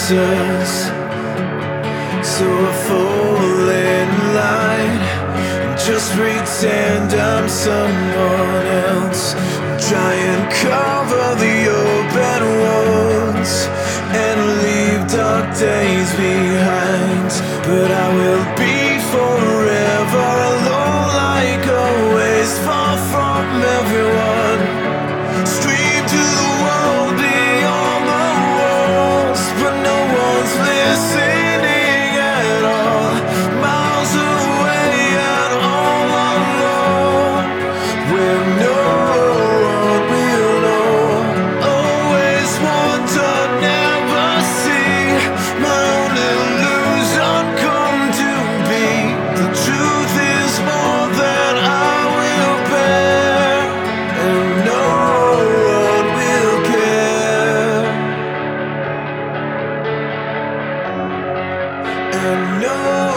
answers. So I fall in line and just pretend I'm someone else. Try and cover the open wounds and leave dark days behind. But I will be forever alone, like always, far from everyone. Scream to the world beyond the walls, but no one's listening at all. Miles away and all alone, where no one will know. Always wonder, never see my own illusion come to be. The truth is more than I will bear, and no one will care. And no